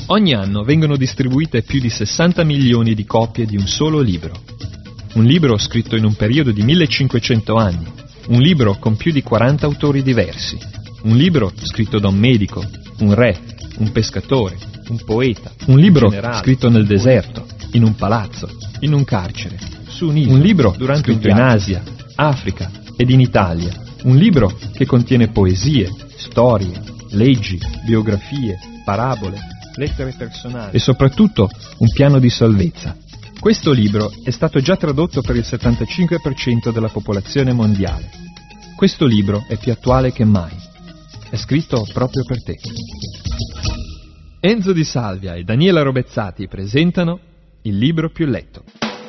Ogni anno vengono distribuite più di 60 milioni di copie di un solo libro. Un libro scritto in un periodo di 1500 anni. Un libro con più di 40 autori diversi. Un libro scritto da un medico, un re, un pescatore, un poeta. Un libro scritto nel deserto, in un palazzo, in un carcere, su un'isola. Un libro scritto in Asia, Africa ed in Italia. Un libro che contiene poesie, storie, leggi, biografie, parabole, lettere personali e soprattutto un piano di salvezza. Questo libro è stato già tradotto per il 75% della popolazione mondiale. Questo libro è più attuale che mai. È scritto proprio per te. Enzo Di Salvia e Daniela Robezzati presentano Il libro più letto.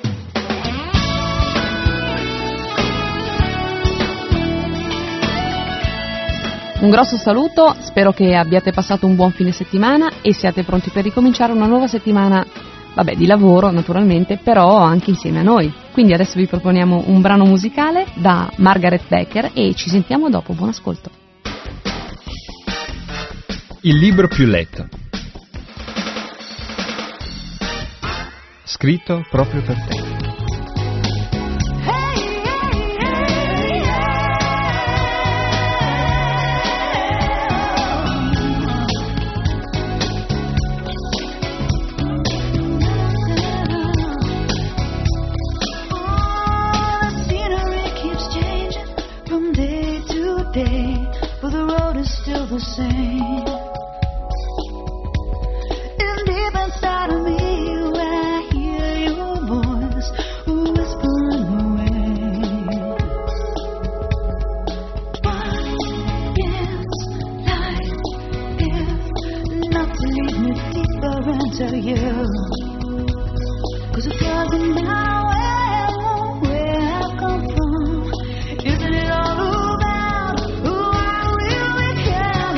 Un grosso saluto, spero che abbiate passato un buon fine settimana e siate pronti per ricominciare una nuova settimana, di lavoro naturalmente, però anche insieme a noi. Quindi adesso vi proponiamo un brano musicale da Margaret Becker e ci sentiamo dopo. Buon ascolto. Il libro più letto. Scritto proprio per te. The same, and deep inside of me, I hear your voice whispering away. What is life if not to lead me deeper into you? 'Cause it doesn't matter where I've come from. Isn't it all about who I really am?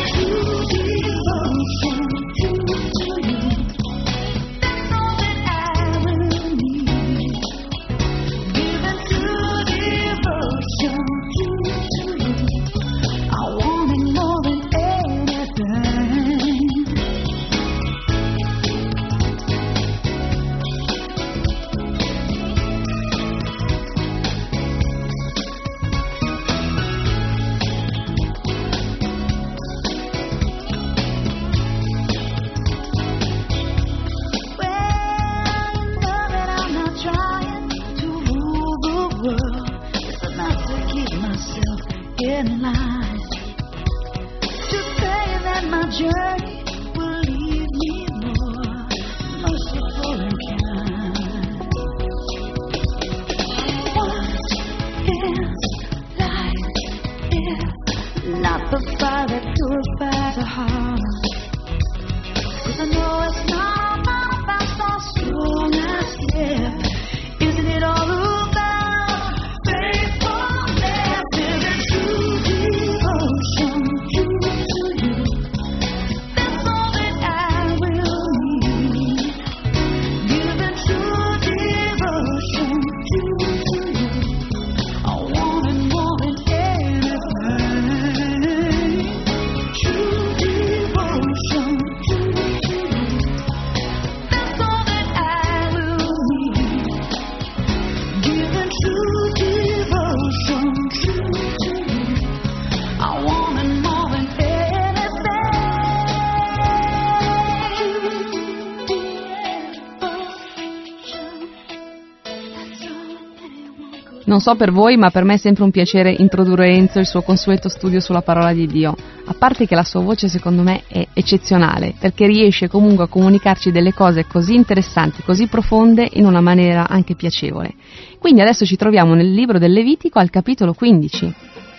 Non so per voi, ma per me è sempre un piacere introdurre Enzo e il suo consueto studio sulla parola di Dio, a parte che la sua voce secondo me è eccezionale, perché riesce comunque a comunicarci delle cose così interessanti, così profonde, in una maniera anche piacevole. Quindi adesso ci troviamo nel libro del Levitico al capitolo 15.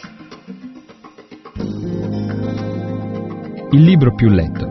Il libro più letto.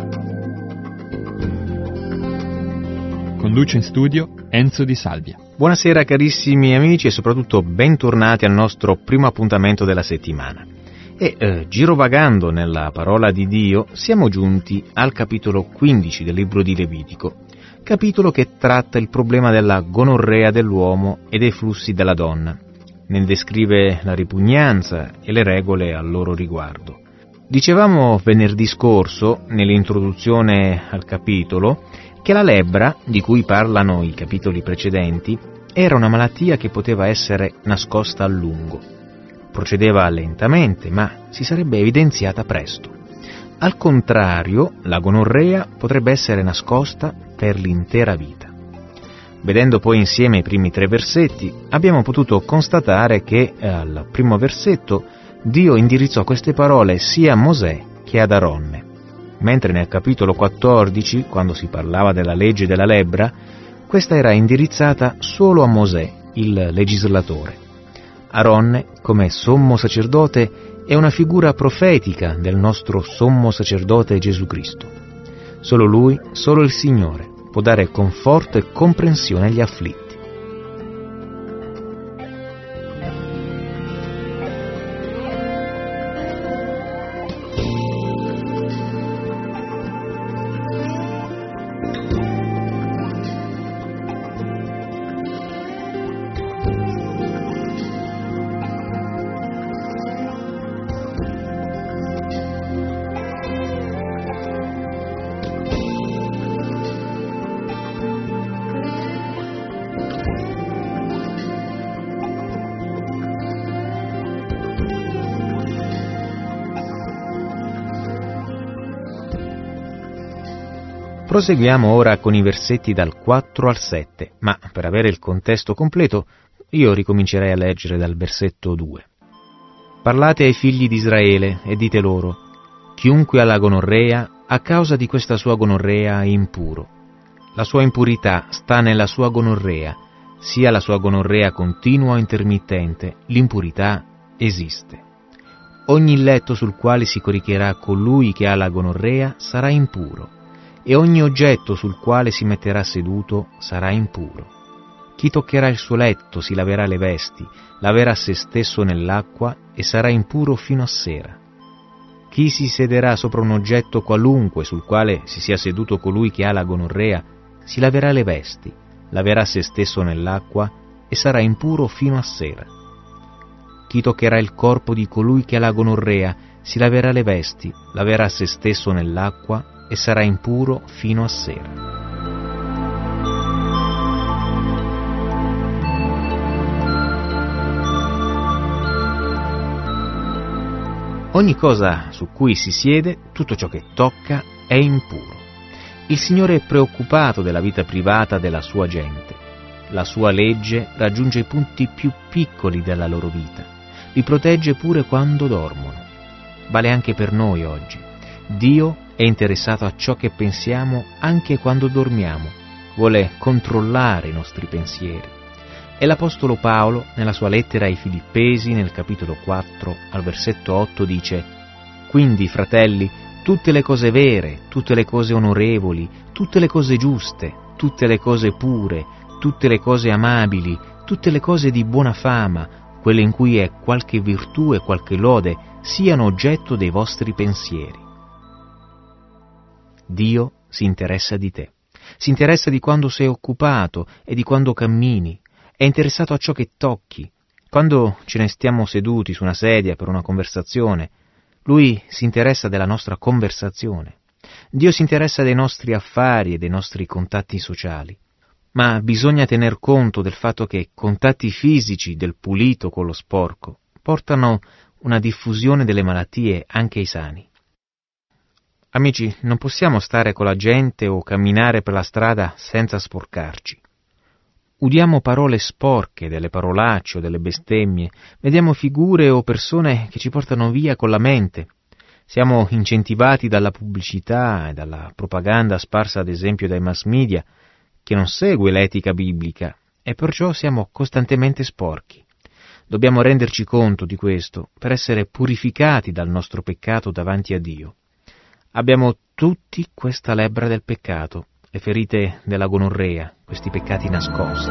Conduce in studio Enzo Di Salvia. Buonasera carissimi amici e soprattutto bentornati al nostro primo appuntamento della settimana. E girovagando nella parola di Dio siamo giunti al capitolo 15 del libro di Levitico, capitolo che tratta il problema della gonorrea dell'uomo e dei flussi della donna. Ne descrive la ripugnanza e le regole a loro riguardo. Dicevamo venerdì scorso, nell'introduzione al capitolo, che la lebbra, di cui parlano i capitoli precedenti, era una malattia che poteva essere nascosta a lungo. Procedeva lentamente, ma si sarebbe evidenziata presto. Al contrario, la gonorrea potrebbe essere nascosta per l'intera vita. Vedendo poi insieme i primi 3 versetti, abbiamo potuto constatare che al primo versetto Dio indirizzò queste parole sia a Mosè che ad Aronne, mentre nel capitolo 14, quando si parlava della legge della lebbra, questa era indirizzata solo a Mosè, il legislatore. Aronne, come sommo sacerdote, è una figura profetica del nostro sommo sacerdote Gesù Cristo. Solo Lui, solo il Signore, può dare conforto e comprensione agli afflitti. Proseguiamo ora con i versetti dal 4 al 7, ma per avere il contesto completo io ricomincerei a leggere dal versetto 2. Parlate ai figli di Israele e dite loro: chiunque ha la gonorrea, a causa di questa sua gonorrea è impuro. La sua impurità sta nella sua gonorrea, sia la sua gonorrea continua o intermittente, l'impurità esiste. Ogni letto sul quale si coricherà colui che ha la gonorrea sarà impuro, e ogni oggetto sul quale si metterà seduto sarà impuro. Chi toccherà il suo letto si laverà le vesti, laverà se stesso nell'acqua e sarà impuro fino a sera. Chi si sederà sopra un oggetto qualunque sul quale si sia seduto colui che ha la gonorrea si laverà le vesti, laverà se stesso nell'acqua e sarà impuro fino a sera. Chi toccherà il corpo di colui che ha la gonorrea si laverà le vesti, laverà se stesso nell'acqua e sarà impuro fino a sera. Ogni cosa su cui si siede, tutto ciò che tocca, è impuro. Il Signore è preoccupato della vita privata della sua gente. La sua legge raggiunge i punti più piccoli della loro vita. Li protegge pure quando dormono. Vale anche per noi oggi. Dio è interessato a ciò che pensiamo anche quando dormiamo, vuole controllare i nostri pensieri. E l'Apostolo Paolo, nella sua lettera ai Filippesi, nel capitolo 4, al versetto 8, dice: «Quindi, fratelli, tutte le cose vere, tutte le cose onorevoli, tutte le cose giuste, tutte le cose pure, tutte le cose amabili, tutte le cose di buona fama, quelle in cui è qualche virtù e qualche lode, siano oggetto dei vostri pensieri». Dio si interessa di te, si interessa di quando sei occupato e di quando cammini, è interessato a ciò che tocchi. Quando ce ne stiamo seduti su una sedia per una conversazione, Lui si interessa della nostra conversazione. Dio si interessa dei nostri affari e dei nostri contatti sociali. Ma bisogna tener conto del fatto che contatti fisici del pulito con lo sporco portano una diffusione delle malattie anche ai sani. Amici, non possiamo stare con la gente o camminare per la strada senza sporcarci. Udiamo parole sporche, delle parolacce o delle bestemmie, vediamo figure o persone che ci portano via con la mente. Siamo incentivati dalla pubblicità e dalla propaganda sparsa ad esempio dai mass media, che non segue l'etica biblica, e perciò siamo costantemente sporchi. Dobbiamo renderci conto di questo per essere purificati dal nostro peccato davanti a Dio. Abbiamo tutti questa lebbra del peccato, le ferite della gonorrea, questi peccati nascosti.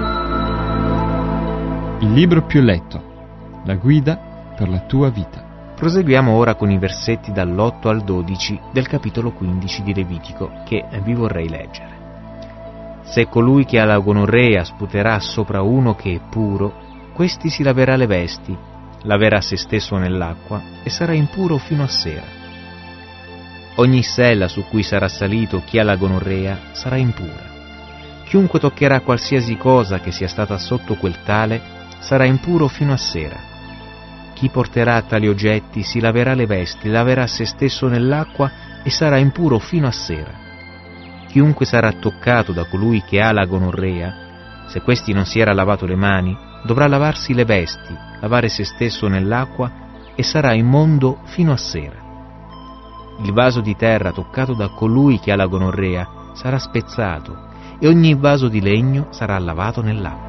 Il libro più letto, la guida per la tua vita. Proseguiamo ora con i versetti dall'8 al 12 del capitolo 15 di Levitico, che vi vorrei leggere. Se colui che ha la gonorrea sputerà sopra uno che è puro, questi si laverà le vesti, laverà se stesso nell'acqua e sarà impuro fino a sera. Ogni sella su cui sarà salito chi ha la gonorrea sarà impura. Chiunque toccherà qualsiasi cosa che sia stata sotto quel tale sarà impuro fino a sera. Chi porterà tali oggetti si laverà le vesti, laverà se stesso nell'acqua e sarà impuro fino a sera. Chiunque sarà toccato da colui che ha la gonorrea, se questi non si era lavato le mani, dovrà lavarsi le vesti, lavare se stesso nell'acqua e sarà immondo fino a sera. Il vaso di terra toccato da colui che ha la gonorrea sarà spezzato e ogni vaso di legno sarà lavato nell'acqua.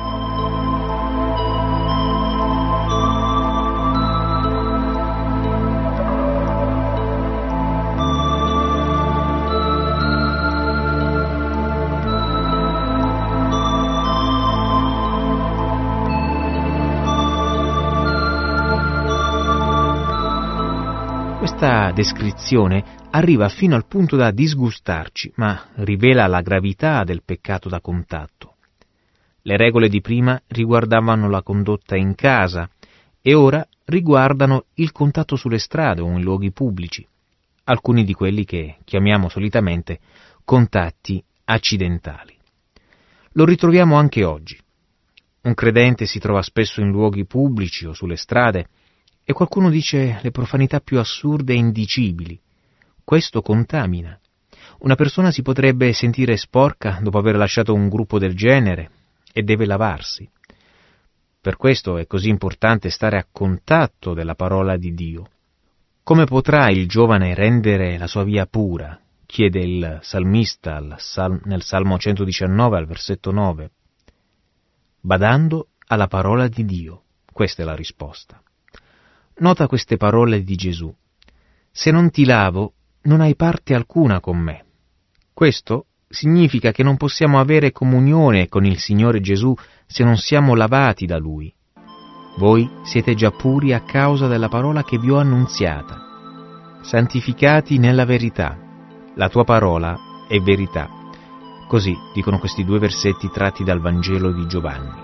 Questa descrizione arriva fino al punto da disgustarci, ma rivela la gravità del peccato da contatto. Le regole di prima riguardavano la condotta in casa e ora riguardano il contatto sulle strade o in luoghi pubblici, alcuni di quelli che chiamiamo solitamente contatti accidentali. Lo ritroviamo anche oggi. Un credente si trova spesso in luoghi pubblici o sulle strade e qualcuno dice le profanità più assurde e indicibili. Questo contamina. Una persona si potrebbe sentire sporca dopo aver lasciato un gruppo del genere e deve lavarsi. Per questo è così importante stare a contatto della parola di Dio. Come potrà il giovane rendere la sua via pura? Chiede il salmista nel Salmo 119 al versetto 9. Badando alla parola di Dio. Questa è la risposta. Nota queste parole di Gesù. Se non ti lavo, non hai parte alcuna con me. Questo significa che non possiamo avere comunione con il Signore Gesù se non siamo lavati da Lui. Voi siete già puri a causa della parola che vi ho annunziata. Santificati nella verità. La tua parola è verità. Così dicono questi due versetti tratti dal Vangelo di Giovanni.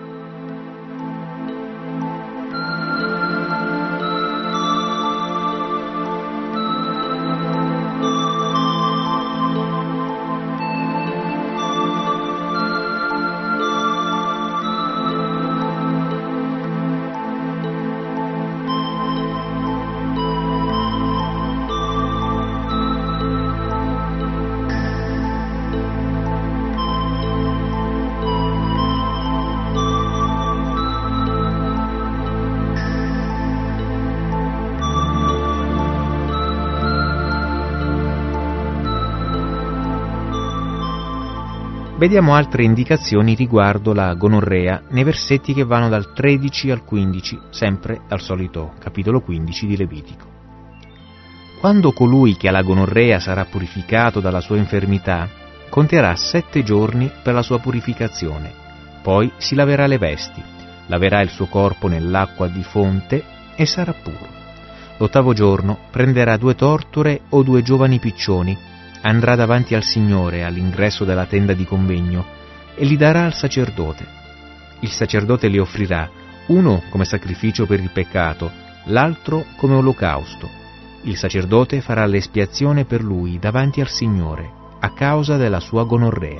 Vediamo altre indicazioni riguardo la gonorrea nei versetti che vanno dal 13 al 15, sempre dal solito capitolo 15 di Levitico. Quando colui che ha la gonorrea sarà purificato dalla sua infermità, conterà 7 giorni per la sua purificazione, poi si laverà le vesti, laverà il suo corpo nell'acqua di fonte e sarà puro. L'8° giorno prenderà 2 tortore o 2 giovani piccioni, andrà davanti al Signore all'ingresso della tenda di convegno e li darà al sacerdote. Il sacerdote li offrirà, uno come sacrificio per il peccato, l'altro come olocausto. Il sacerdote farà l'espiazione per lui davanti al Signore, a causa della sua gonorrea.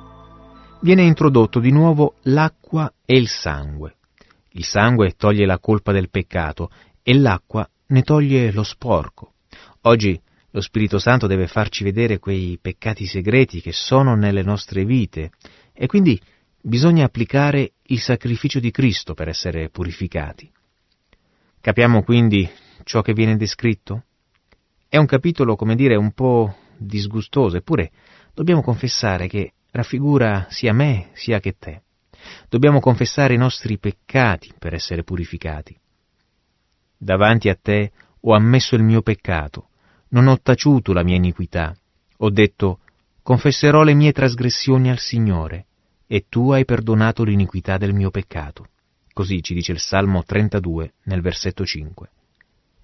Viene introdotto di nuovo l'acqua e il sangue. Il sangue toglie la colpa del peccato e l'acqua ne toglie lo sporco. Oggi lo Spirito Santo deve farci vedere quei peccati segreti che sono nelle nostre vite e quindi bisogna applicare il sacrificio di Cristo per essere purificati. Capiamo quindi ciò che viene descritto? È un capitolo, come dire, un po' disgustoso, eppure dobbiamo confessare che raffigura sia me sia che te. Dobbiamo confessare i nostri peccati per essere purificati. Davanti a te ho ammesso il mio peccato, non ho taciuto la mia iniquità, ho detto, confesserò le mie trasgressioni al Signore, e tu hai perdonato l'iniquità del mio peccato. Così ci dice il Salmo 32 nel versetto 5.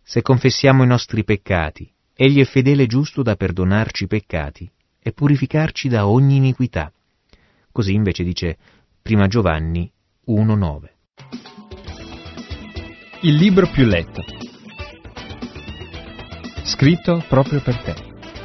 Se confessiamo i nostri peccati, Egli è fedele e giusto da perdonarci i peccati e purificarci da ogni iniquità. Così invece dice 1 Giovanni 1,9. Il libro più letto. Scritto proprio per te.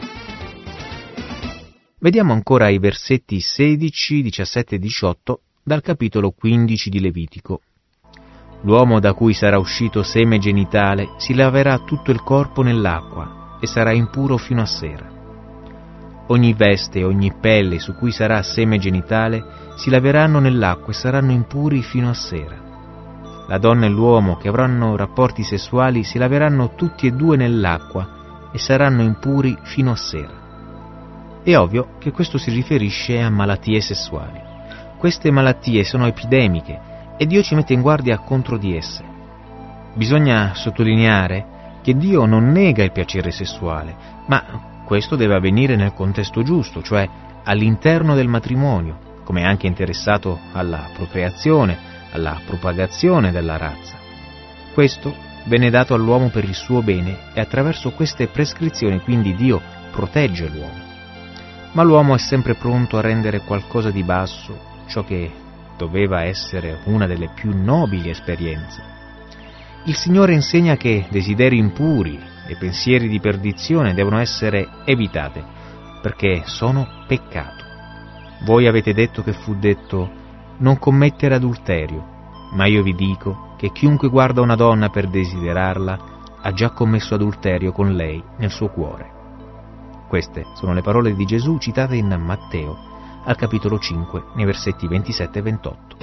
Vediamo ancora i versetti 16, 17 e 18 dal capitolo 15 di Levitico. L'uomo da cui sarà uscito seme genitale si laverà tutto il corpo nell'acqua e sarà impuro fino a sera. Ogni veste e ogni pelle su cui sarà seme genitale si laveranno nell'acqua e saranno impuri fino a sera. La donna e l'uomo che avranno rapporti sessuali si laveranno tutti e due nell'acqua e saranno impuri fino a sera. È ovvio che questo si riferisce a malattie sessuali. Queste malattie sono epidemiche e Dio ci mette in guardia contro di esse. Bisogna sottolineare che Dio non nega il piacere sessuale, ma questo deve avvenire nel contesto giusto, cioè all'interno del matrimonio, come è anche interessato alla procreazione, alla propagazione della razza. Questo venne dato all'uomo per il suo bene e attraverso queste prescrizioni quindi Dio protegge l'uomo. Ma l'uomo è sempre pronto a rendere qualcosa di basso ciò che doveva essere una delle più nobili esperienze. Il Signore insegna che desideri impuri e pensieri di perdizione devono essere evitate, perché sono peccato. Voi avete detto che fu detto: non commettere adulterio, ma io vi dico che chiunque guarda una donna per desiderarla ha già commesso adulterio con lei nel suo cuore. Queste sono le parole di Gesù citate in Matteo, al capitolo 5, nei versetti 27 e 28.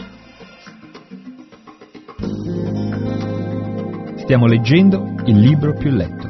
Stiamo leggendo il libro più letto.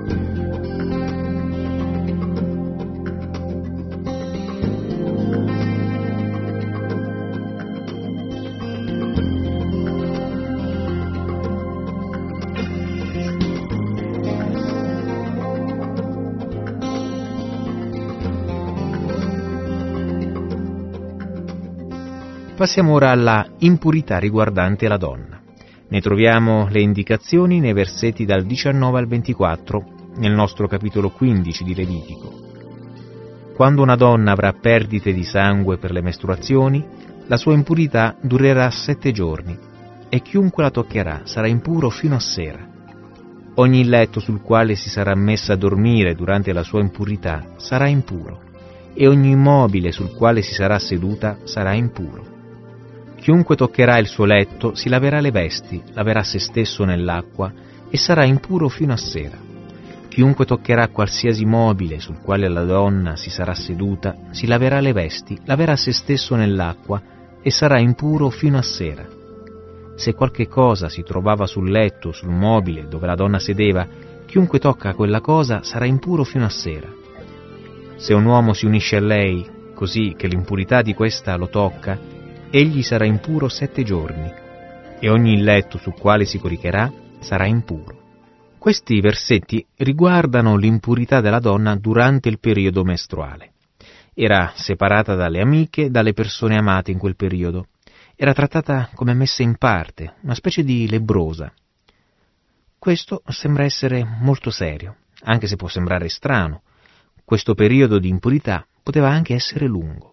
Passiamo ora alla impurità riguardante la donna. Ne troviamo le indicazioni nei versetti dal 19 al 24 nel nostro capitolo 15 di Levitico. Quando una donna avrà perdite di sangue per le mestruazioni, la sua impurità durerà 7 giorni e chiunque la toccherà sarà impuro fino a sera. Ogni letto sul quale si sarà messa a dormire durante la sua impurità sarà impuro e ogni immobile sul quale si sarà seduta sarà impuro. Chiunque toccherà il suo letto si laverà le vesti, laverà se stesso nell'acqua e sarà impuro fino a sera. Chiunque toccherà qualsiasi mobile sul quale la donna si sarà seduta si laverà le vesti, laverà se stesso nell'acqua e sarà impuro fino a sera. Se qualche cosa si trovava sul letto, sul mobile dove la donna sedeva, chiunque tocca quella cosa sarà impuro fino a sera. Se un uomo si unisce a lei, così che l'impurità di questa lo tocca, egli sarà impuro 7 giorni, e ogni letto sul quale si coricherà sarà impuro. Questi versetti riguardano l'impurità della donna durante il periodo mestruale. Era separata dalle amiche, dalle persone amate in quel periodo. Era trattata come messa in parte, una specie di lebbrosa. Questo sembra essere molto serio, anche se può sembrare strano. Questo periodo di impurità poteva anche essere lungo.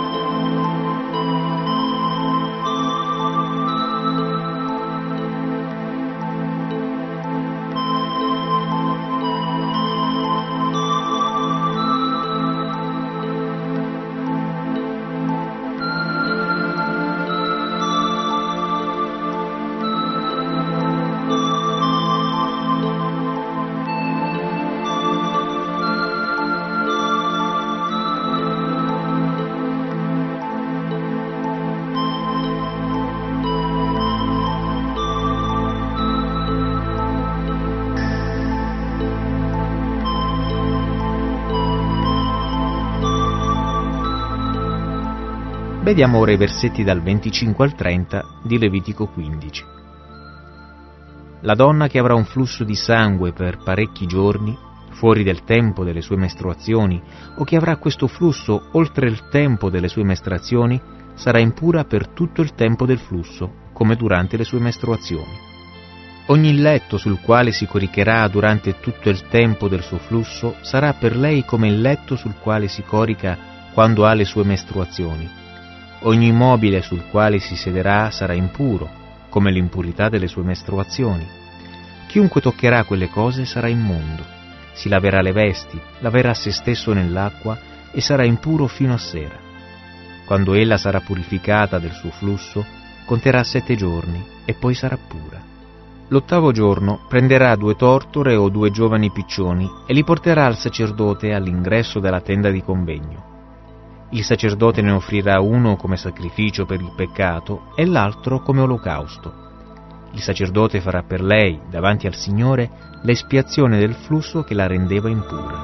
Vediamo ora i versetti dal 25 al 30 di Levitico 15. La donna che avrà un flusso di sangue per parecchi giorni, fuori del tempo delle sue mestruazioni, o che avrà questo flusso oltre il tempo delle sue mestruazioni, sarà impura per tutto il tempo del flusso, come durante le sue mestruazioni. Ogni letto sul quale si coricherà durante tutto il tempo del suo flusso sarà per lei come il letto sul quale si corica quando ha le sue mestruazioni. Ogni mobile sul quale si sederà sarà impuro, come l'impurità delle sue mestruazioni. Chiunque toccherà quelle cose sarà immondo. Si laverà le vesti, laverà se stesso nell'acqua e sarà impuro fino a sera. Quando ella sarà purificata del suo flusso, conterà 7 giorni e poi sarà pura. L'8° giorno prenderà 2 tortore o 2 giovani piccioni e li porterà al sacerdote all'ingresso della tenda di convegno. Il sacerdote ne offrirà uno come sacrificio per il peccato e l'altro come olocausto. Il sacerdote farà per lei, davanti al Signore, l'espiazione del flusso che la rendeva impura.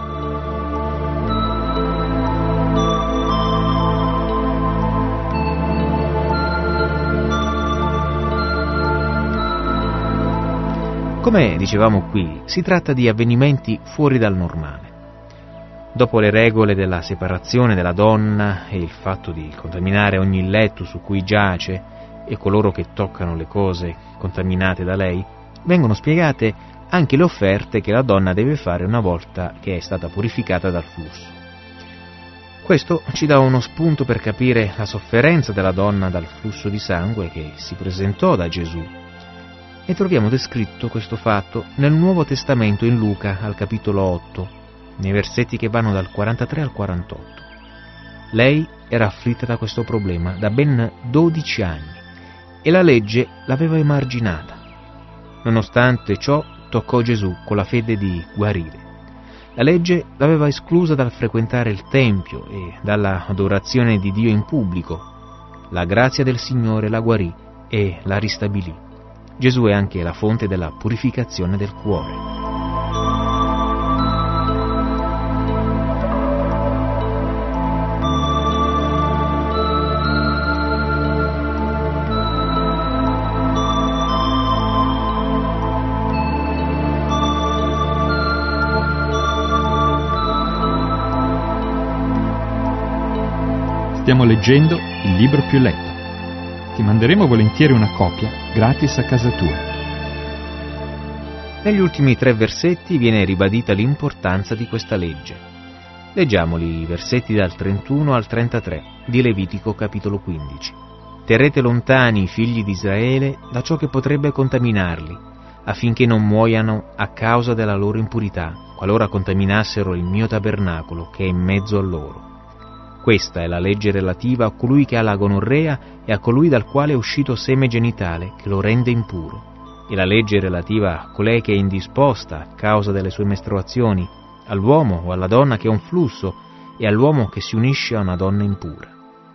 Come dicevamo qui, si tratta di avvenimenti fuori dal normale. Dopo le regole della separazione della donna e il fatto di contaminare ogni letto su cui giace e coloro che toccano le cose contaminate da lei, vengono spiegate anche le offerte che la donna deve fare una volta che è stata purificata dal flusso. Questo ci dà uno spunto per capire la sofferenza della donna dal flusso di sangue che si presentò da Gesù. E troviamo descritto questo fatto nel Nuovo Testamento in Luca al capitolo 8, nei versetti che vanno dal 43 al 48. Lei era afflitta da questo problema da ben 12 anni e la legge l'aveva emarginata. Nonostante ciò, toccò Gesù con la fede di guarire. La legge l'aveva esclusa dal frequentare il Tempio e dalla adorazione di Dio in pubblico. La grazia del Signore la guarì e la ristabilì. Gesù è anche la fonte della purificazione del cuore. Stiamo leggendo il libro più letto. Ti manderemo volentieri una copia gratis a casa tua. Negli ultimi 3 versetti viene ribadita l'importanza di questa legge. Leggiamoli i versetti dal 31 al 33 di Levitico capitolo 15. Terrete lontani i figli di Israele da ciò che potrebbe contaminarli, affinché non muoiano a causa della loro impurità, qualora contaminassero il mio tabernacolo che è in mezzo a loro. Questa è la legge relativa a colui che ha la gonorrea e a colui dal quale è uscito seme genitale che lo rende impuro, e la legge relativa a colei che è indisposta a causa delle sue mestruazioni, all'uomo o alla donna che ha un flusso e all'uomo che si unisce a una donna impura.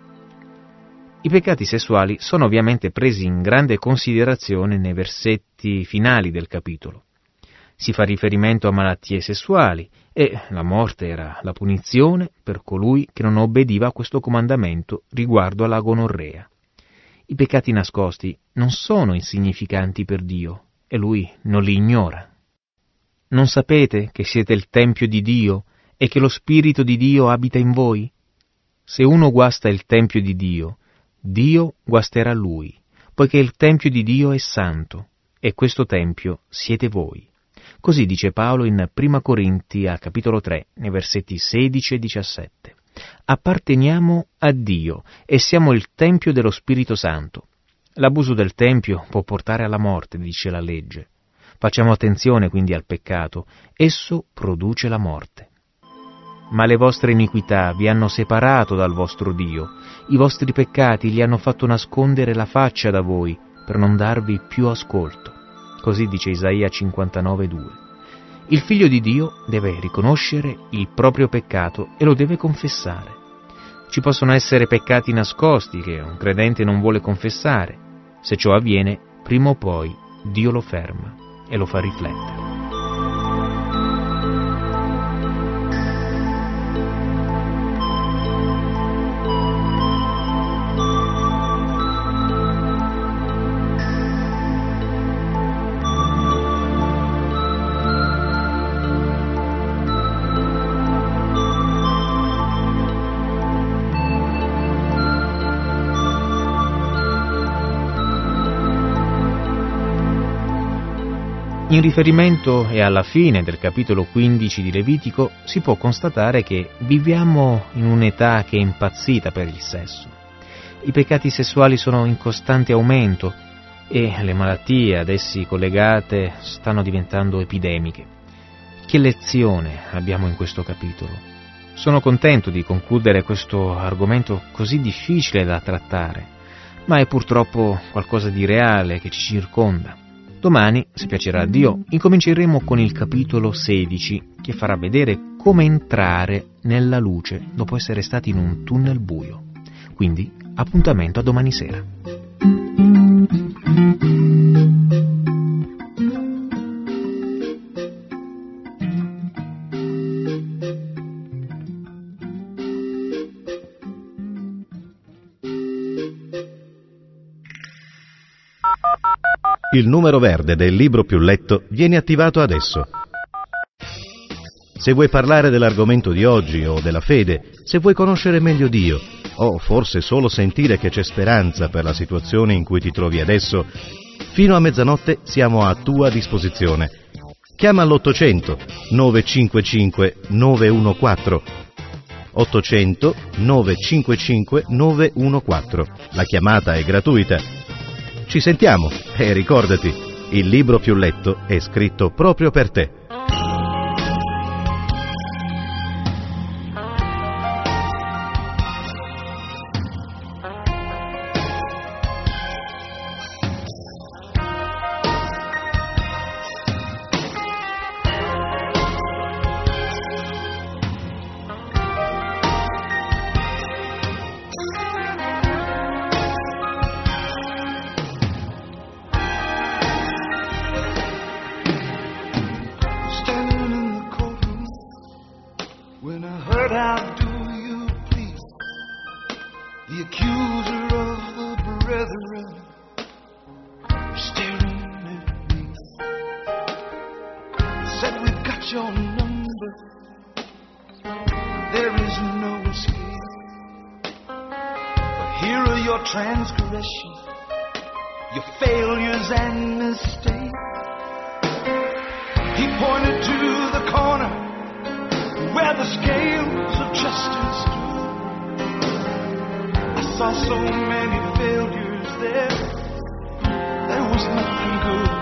I peccati sessuali sono ovviamente presi in grande considerazione nei versetti finali del capitolo. Si fa riferimento a malattie sessuali e la morte era la punizione per colui che non obbediva a questo comandamento riguardo alla gonorrea. I peccati nascosti non sono insignificanti per Dio e Lui non li ignora. Non sapete che siete il Tempio di Dio e che lo Spirito di Dio abita in voi? Se uno guasta il Tempio di Dio, Dio guasterà lui, poiché il Tempio di Dio è santo e questo Tempio siete voi. Così dice Paolo in 1 Corinti al capitolo 3, nei versetti 16 e 17. Apparteniamo a Dio e siamo il Tempio dello Spirito Santo. L'abuso del Tempio può portare alla morte, dice la legge. Facciamo attenzione quindi al peccato, esso produce la morte. Ma le vostre iniquità vi hanno separato dal vostro Dio, i vostri peccati gli hanno fatto nascondere la faccia da voi per non darvi più ascolto. Così dice Isaia 59,2. Il Figlio di Dio deve riconoscere il proprio peccato e lo deve confessare. Ci possono essere peccati nascosti che un credente non vuole confessare. Se ciò avviene, prima o poi Dio lo ferma e lo fa riflettere. In riferimento e alla fine del capitolo 15 di Levitico si può constatare che viviamo in un'età che è impazzita per il sesso. I peccati sessuali sono in costante aumento e le malattie ad essi collegate stanno diventando epidemiche. Che lezione abbiamo in questo capitolo? Sono contento di concludere questo argomento così difficile da trattare, ma è purtroppo qualcosa di reale che ci circonda. Domani, se piacerà a Dio, incominceremo con il capitolo 16, che farà vedere come entrare nella luce dopo essere stati in un tunnel buio. Quindi, appuntamento a domani sera. Il numero verde del libro più letto viene attivato adesso. Se vuoi parlare dell'argomento di oggi o della fede, se vuoi conoscere meglio Dio, o forse solo sentire che c'è speranza per la situazione in cui ti trovi adesso, fino a mezzanotte siamo a tua disposizione. Chiama all'800 955 914. 800 955 914. La chiamata è gratuita. Ci sentiamo e ricordati, il libro più letto è scritto proprio per te. Transgression, your failures and mistakes. He pointed to the corner where the scales of justice stood. I saw so many failures there, there was nothing good.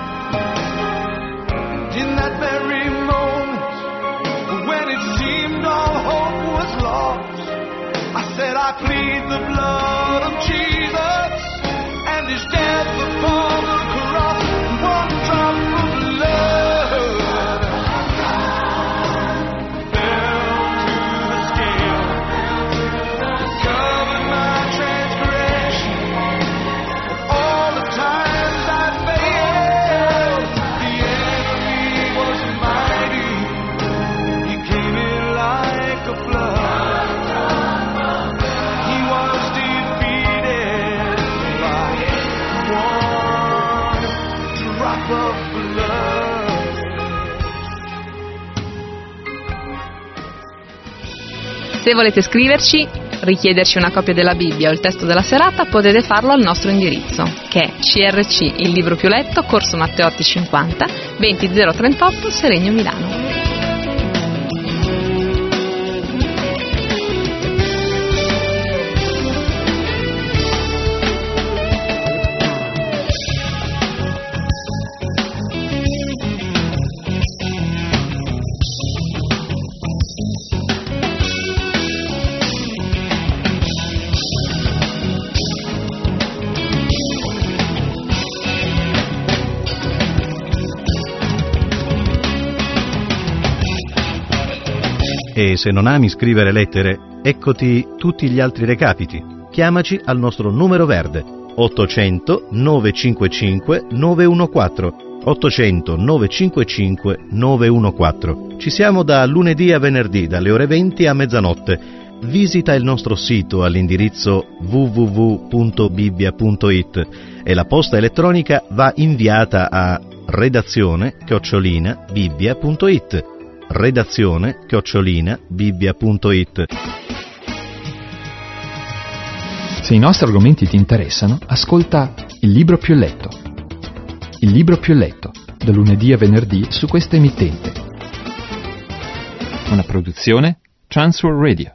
And in that very moment, when it seemed all hope was lost, I said, I plead the blood of Jesus and his death upon the cross. One drop of blood fell to the scale, covered my transgression. All the times I failed, the enemy was mighty. He came in like a flood. Se volete scriverci, richiederci una copia della Bibbia o il testo della serata, potete farlo al nostro indirizzo, che è CRC, il libro più letto, Corso Matteotti 50, 20038, Seregno, Milano. E se non ami scrivere lettere, eccoti tutti gli altri recapiti. Chiamaci al nostro numero verde 800 955 914. 800 955 914. Ci siamo da lunedì a venerdì, dalle ore 20 a mezzanotte. Visita il nostro sito all'indirizzo www.bibbia.it e la posta elettronica va inviata a redazione@bibbia.it. redazione@bibbia.it. Se i nostri argomenti ti interessano, ascolta Il libro più letto. Il libro più letto, da lunedì a venerdì su questa emittente. Una produzione Transworld Radio.